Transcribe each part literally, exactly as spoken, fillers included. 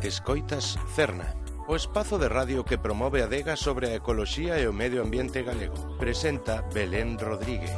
Escoitas Cerna, o espazo de radio que promove a adega sobre a ecoloxía e o medio ambiente galego. Presenta Belén Rodríguez.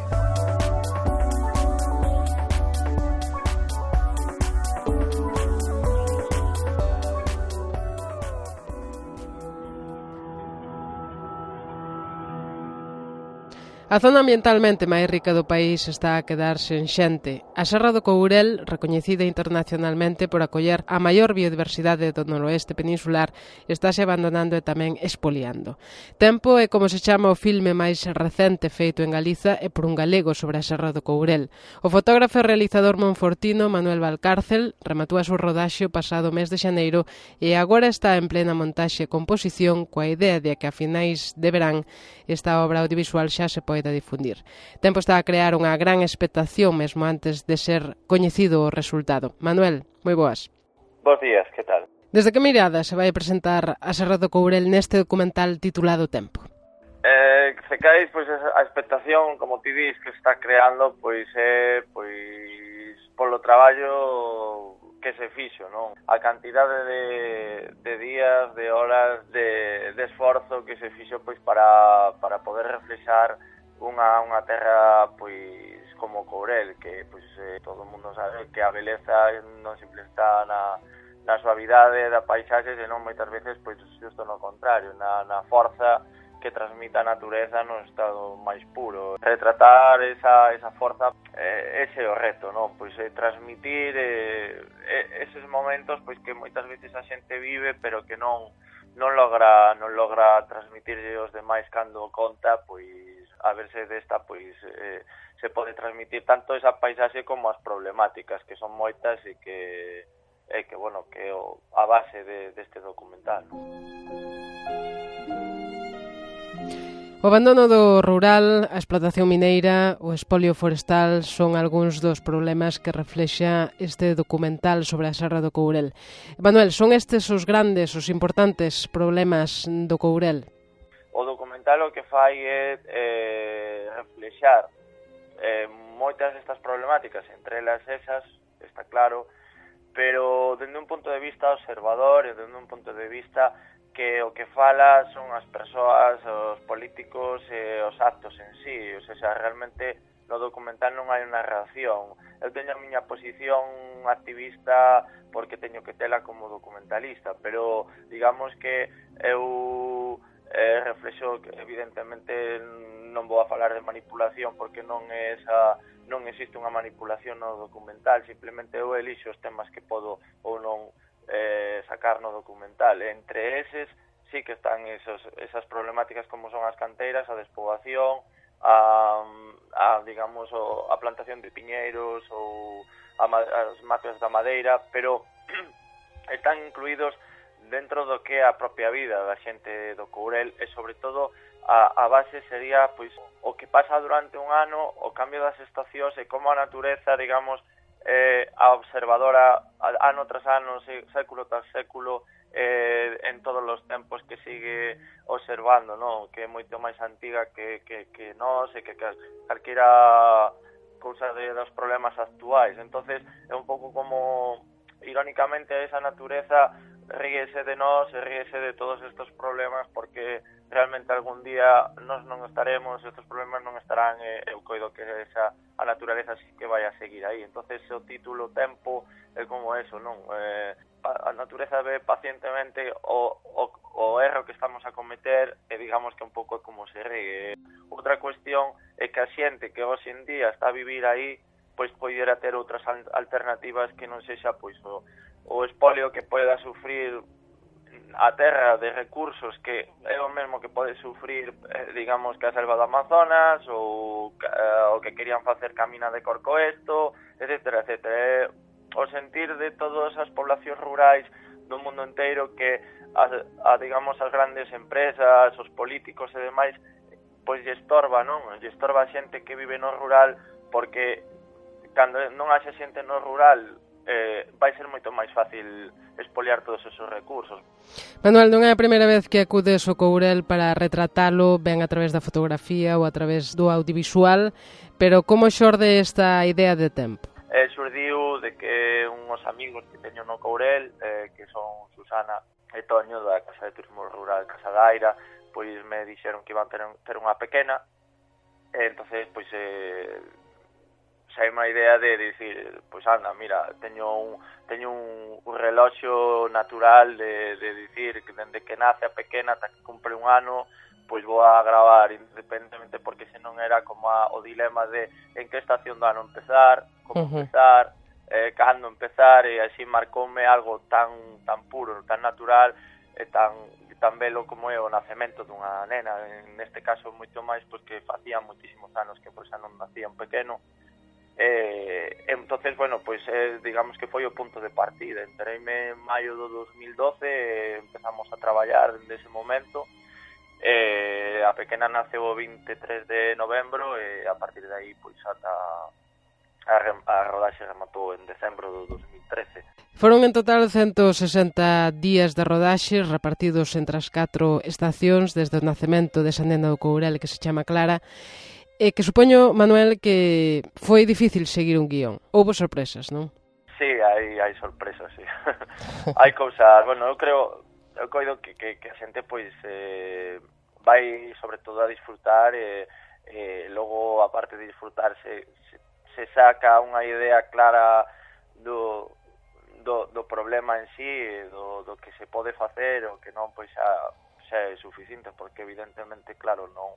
A zona ambientalmente máis rica do país está a quedar sen xente. A Serra do Courel, recoñecida internacionalmente por acoller a maior biodiversidade do noroeste peninsular, estáse abandonando e tamén expoliando. Tempo é como se chama o filme máis recente feito en Galiza e por un galego sobre a Serra do Courel. O fotógrafo e realizador monfortino Manuel Valcárcel rematou a súa rodaxe o pasado mes de xaneiro e agora está en plena montaxe e composición coa idea de que a finais de verán esta obra audiovisual xa se pode a difundir. Tempo está a crear unha gran expectación mesmo antes de ser coñecido o resultado. Manuel, moi boas. Bos días, que tal? Desde que mirada se vai presentar a Serra do Courel neste documental titulado Tempo? Eh, se caes, pois a expectación, como ti dis, que está creando, pois é, pois, polo traballo que se fixo, non? A cantidade de, de días, de horas, de, de esforzo que se fixo, pois, para, para poder reflexar unha, unha terra pois como Courel, que pois eh, todo o mundo sabe que a beleza non sempre está na, na suavidade da paisaxe, senón moitas veces pois xusto no contrario, na, na forza que transmite a natureza no estado máis puro. Retratar esa, esa forza, eh, ese é o reto, non? Pois eh, transmitir eh, eses momentos pois que moitas veces a xente vive, pero que non non logra non logra transmitirlle aos demais cando conta, pois a verse desta, pois eh, se pode transmitir tanto esa paisaxe como as problemáticas, que son moitas e que, e que bueno, que o, a base de, deste documental. O abandono do rural, a explotación mineira, o espolio forestal son algúns dos problemas que reflexa este documental sobre a Serra do Courel. Manuel, son estes os grandes, os importantes problemas do Courel? O documental o que fai é eh, reflexar eh, moitas destas problemáticas, entre elas esas, está claro, pero dende un punto de vista observador e dende un punto de vista que o que fala son as persoas, os políticos e os actos en sí, ou seja, realmente no documental non hai unha reacción. Eu teño a miña posición activista porque teño que tela como documentalista, pero digamos que eu eh, reflexo que evidentemente non vou a falar de manipulación porque non é esa, non existe unha manipulación no documental, simplemente eu elixo os temas que podo ou non eh, sacar no documental. Entre eses sí que están esos, esas problemáticas como son as canteiras, a despoboación, a, a digamos o, a plantación de piñeiros ou a, as matas da madeira, pero están incluídos dentro do que é a propia vida da xente do Courel e sobre todo a, a base sería pois o que pasa durante un ano, o cambio das estacións e como a natureza, digamos, eh, a observadora ano tras ano, século tras século, eh, en todos os tempos que sigue observando, non? Que é moito máis antiga que, que, que nós e que calquera cousa de, dos problemas actuais. Entonces é un pouco como, irónicamente, esa natureza ríese de nós e ríese de todos estes problemas porque realmente algún día nós non estaremos, estes problemas non estarán e eu coido que esa a naturaleza sí que vai a seguir aí. Entonces o título Tempo é como eso, non? Eh, a natureza ve pacientemente o, o, o erro que estamos a cometer e digamos que un pouco é como se ríe. Outra cuestión é que a xente que hoxe en día está a vivir aí pois poidera ter outras alternativas que non sexa pois o o espolio que poida sufrir a terra de recursos que é o mesmo que pode sufrir, eh, digamos, que a selva do Amazonas ou eh, o que querían facer camina de Corcoesto, etcétera, etcétera. Eh, o sentir de todas as poblacións rurais do mundo inteiro que, a, a, digamos, as grandes empresas, os políticos e demais, pois lle estorba, non? Lle estorba a xente que vive no rural porque cando non haxe xente no rural eh, vai ser moito máis fácil expoliar todos esos recursos. Manuel, non é a primeira vez que acudes ao Courel para retratalo, ben a través da fotografía ou a través do audiovisual, pero como xorde esta idea de Tempo? Eh, xurdiu de que unhos amigos que teño no Courel, eh, que son Susana e Toño da Casa de Turismo Rural Casa da Aira, pois me dixeron que iban ter, ter unha pequena, e entonces pois eh, sai unha idea de dicir, pois anda, mira, teño un, teño un, un reloxo natural de, de dicir que dende que nace a pequena ata que cumpre un ano, pois vou a gravar independentemente, porque senón era como a, o dilema de en que estación do ano empezar, como uh-huh. empezar, eh, cando empezar, e así marcoume algo tan tan puro, tan natural e tan tan belo como é o nacemento dunha nena, neste caso moito máis porque facía moitísimos anos que pois non nacía un pequeno. Eh, entonces, bueno, pois eh, digamos que foi o punto de partida. Entereime en maio do dos mil doce, eh, empezamos a traballar dende ese momento. Eh, a pequena naceu o vinte e tres de novembro e a partir de aí pois ata a, a rodaxe rematou en decembro do dos mil trece. Foron en total ciento sesenta días de rodaxe repartidos entre as catro estacións desde o nacemento desa nena do Courel que se chama Clara, e que supoño, Manuel, que foi difícil seguir un guión. Houbo sorpresas, non? Sí, hai, hai sorpresas, sí. Hai cousas, bueno, eu creo eu coido que, que, que a xente pois eh, vai sobre todo a disfrutar e eh, logo, aparte de disfrutar, se, se, se saca unha idea clara do, do, do problema en sí, do, do que se pode facer, o que non pois xa, xa é suficiente, porque evidentemente, claro, non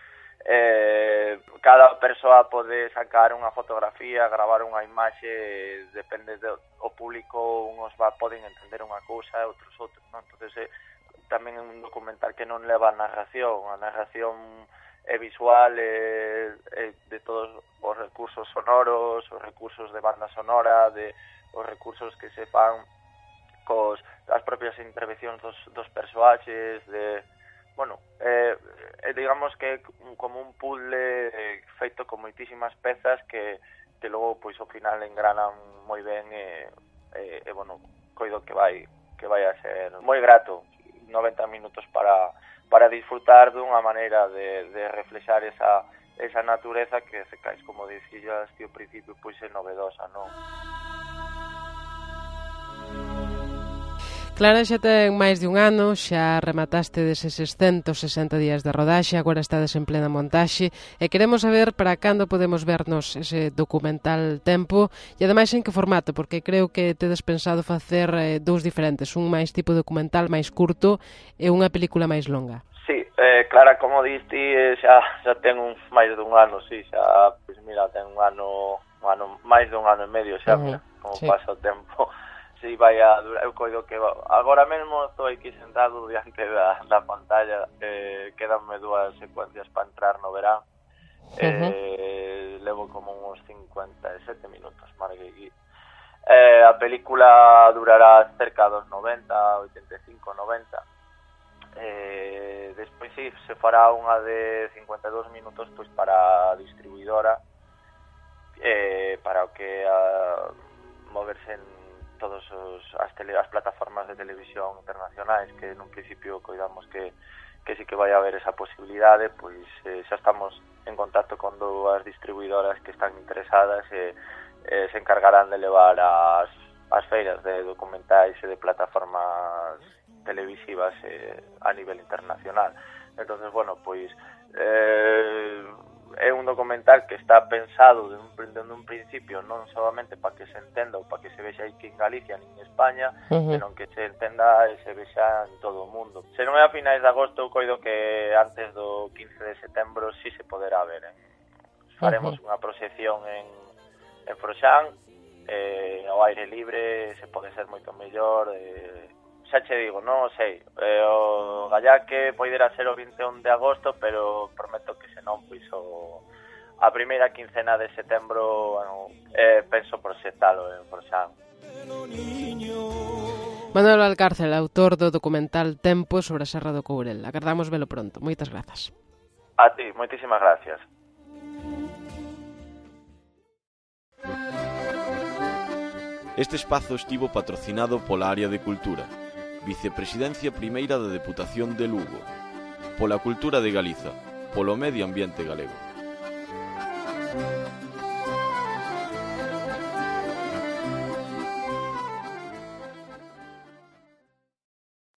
eh, cada persoa pode sacar unha fotografía, gravar unha imaxe, depende do o público, uns va, poden entender unha cousa e outros outros, non? Entonces eh, tamén é un documental que non leva a narración, a narración é visual, é, é de todos os recursos sonoros, os recursos de banda sonora, de os recursos que se fan cos as propias intervencións dos, dos persoaxes, de bueno, eh, eh, digamos que é como un puzzle eh, feito con moitísimas pezas que, que logo, pois, ao final engranan moi ben e, e, e bueno, coido que vai que vai a ser moi grato, noventa minutos para, para disfrutar dunha maneira de, de reflexar esa, esa natureza que, se caes, como dicías que ao principio, pois é novedosa, non? Clara xa ten máis de un ano, xa remataste deses ciento sesenta días de rodaxe, agora estades en plena montaxe e queremos saber para cando podemos vernos ese documental Tempo e ademais en que formato, porque creo que tedes pensado facer eh, dous diferentes, un máis tipo documental máis curto e unha película máis longa. Sí, eh, Clara, como diste, xa, xa ten un, máis de un ano, sí, xa, pois mira, ten un ano, un ano máis de un ano e medio xa, uh-huh. Mira, como sí. Pasa o tempo. Si vai a durar, eu coido que agora mesmo estou aquí sentado diante da, da pantalla, eh, quedanme dúas secuencias para entrar no verán, uh-huh. eh, levo como uns cincuenta e sete minutos, marque aquí. Eh, a película durará cerca dos noventa, oitenta e cinco, noventa. Eh, despois sí, se fará unha de cincuenta e dous minutos pois para a distribuidora, eh, para o que a moverse en todas as, tele, as plataformas de televisión internacionais, que nun principio coidamos que, que sí que vai haber esa posibilidade, pois eh, xa estamos en contacto con dúas distribuidoras que están interesadas e eh, se encargarán de levar as, as feiras de documentais e de plataformas televisivas eh, a nivel internacional. Entonces, bueno, pois eh, é un documental que está pensado de un, de un principio non solamente para que se entenda ou para que se vexa aquí en Galicia nin en España, uh-huh. senón que se entenda e se vexa en todo o mundo. Se non é a finais de agosto, coido que antes do quince de setembro sí se poderá ver. Eh? Faremos uh-huh. unha proxección en, en Froxán, eh, ao aire libre, se pode ser moito mellor. Eh, xa che digo, non sei, eh, o Gallaque poidera ser o vinte e un de agosto, pero prometo que senón, pois o, a primeira quincena de setembro, bueno, eh, penso proxectalo en Froxán. Manuel Valcárcel, autor do documental Tempo sobre a Serra do Courel. Agardamos velo pronto. Moitas grazas. A ti, moitísimas gracias. Este espazo estivo patrocinado pola Área de Cultura, Vicepresidencia Primeira da Deputación de Lugo, pola Cultura de Galiza, polo Medio Ambiente Galego.